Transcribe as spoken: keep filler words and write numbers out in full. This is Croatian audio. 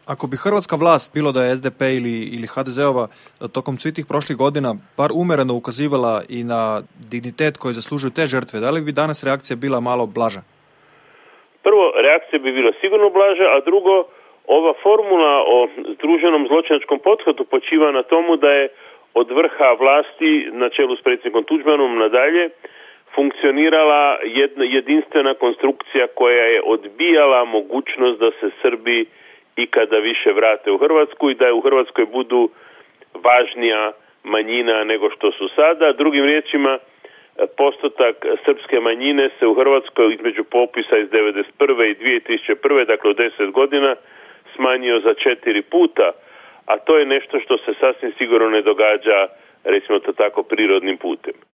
Ako bi hrvatska vlast, bilo da je es de pe ili, ili ha de zeova, tokom svih tih prošlih godina bar umjereno ukazivala i na dignitet koji zaslužuju te žrtve, da li bi danas reakcija bila malo blaža? Prvo, reakcija bi bila sigurno blaža, a drugo, ova formula o združenom zločinačkom pothodu počiva na tomu da je od vrha vlasti na čelu s predsjednikom Tuđmanom nadalje funkcionirala jedna jedinstvena konstrukcija koja je odbijala mogućnost da se Srbi ikada više vrate u Hrvatsku i da je u Hrvatskoj budu važnija manjina nego što su sada. Drugim riječima, postotak srpske manjine se u Hrvatskoj između popisa iz devedeset prve i dvije tisuće prve, dakle u deset godina, smanjio za četiri puta, a to je nešto što se sasvim sigurno ne događa, recimo to tako, prirodnim putem.